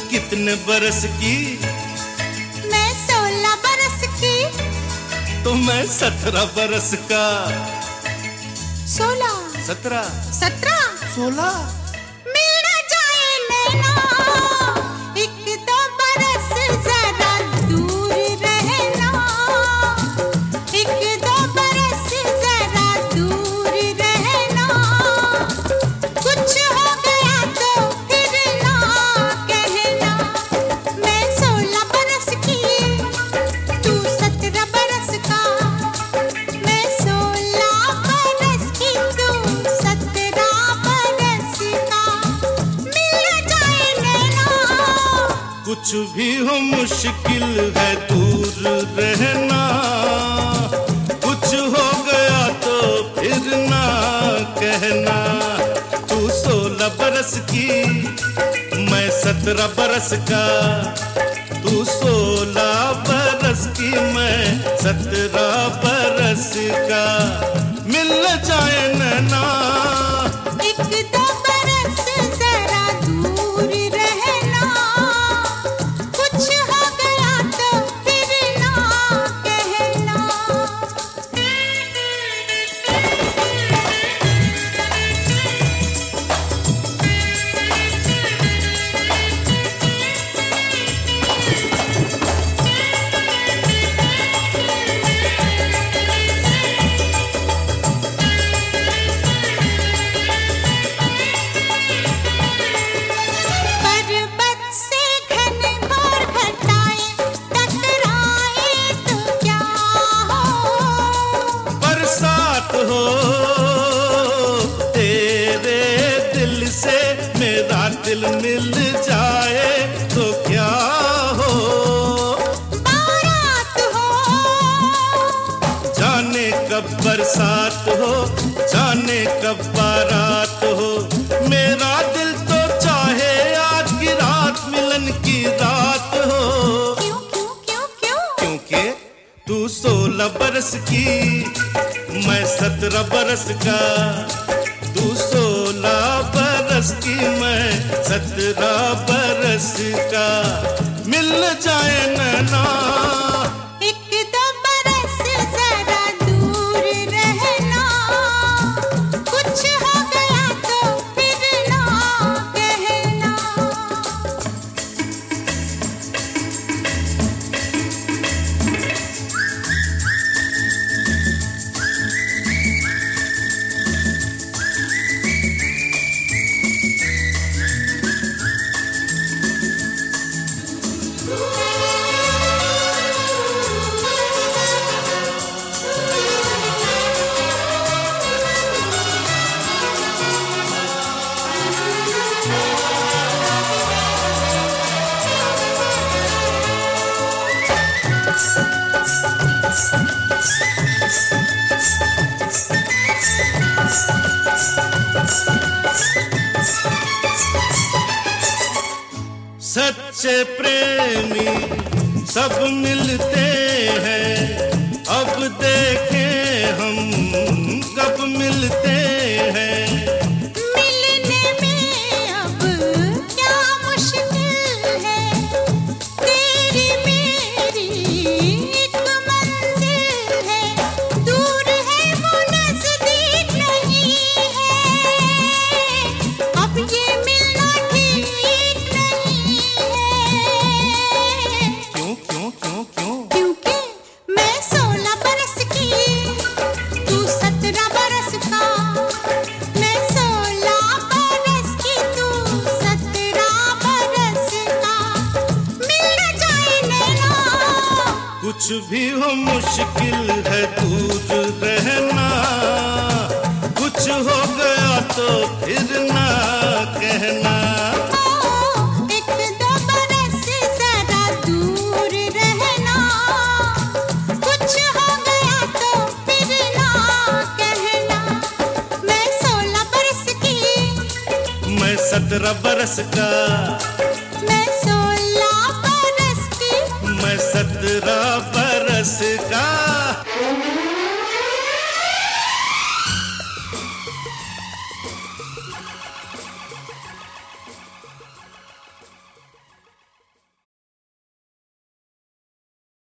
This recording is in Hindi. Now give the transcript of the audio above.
कितने बरस की? मैं 16 बरस की। तो मैं 17 बरस का। 16 17 17 16 मिल न जाए नैना, एक दो बरस जरा दूर रहना, एक दो बरस जरा दूर रहना, कुछ हो गया तो फिर ना कहना। मैं 16 बरस की, तू 17 बरस का, मैं 16 बरस की, तू 17 बरस का, मिल जाए नैना। कुछ भी हो मुश्किल है दूर रहना, कुछ हो गया तो फिर ना कहना। तू 16 बरस की, मैं 17 बरस का, तू 16 बरस की, मैं 17 बरस का, मिल जाए नैना। एक दो बरस जरा दूर रहना, कुछ हो गया तो फिर ना कहना। पर्वत से घनघोर घटाएं टकराए तो क्या हो, बरसात हो तेरे दिल से, मेरा दिल मिल जाए तो क्या हो। बारात हो, जाने कब बरसात हो, जाने कब बारात हो, मेरा दिल तो चाहे आज की रात मिलन की रात हो। क्यों क्यों क्यों क्यों? क्योंकि तू 16 बरस की, मैं 17 बरस का, तू 16 बरस की, मैं 17 बरस का, मिल जाए नैना। एक दो बरस जरा दूर रहना, कुछ हो गया तो फिर ना कहना। सच्चे प्रेमी सब मिलते हैं, अब देखें हम कब मिलते हैं। मिलने में अब क्या मुश्किल है, तेरी मेरी एक मंजिल है, दूर है वो नजदीक नहीं है, अब ये मिलना ठीक नहीं है। क्यों क्यों क्यों क्यों? क्योंकि मैं 16 बरस की, तू 17 बरस का, मैं 16 बरस की, तू 17 बरस का, मिल न जाए नैना। कुछ भी हो मुश्किल है दूर रहना, कुछ हो गया तो फिर ना कहना। एक दो बरस जरा दूर रहना, कुछ हो गया तो फिर ना कहना। मैं 16 बरस की, मैं 17 बरस का, मैं 16 बरस की। मैं 17 बरस का।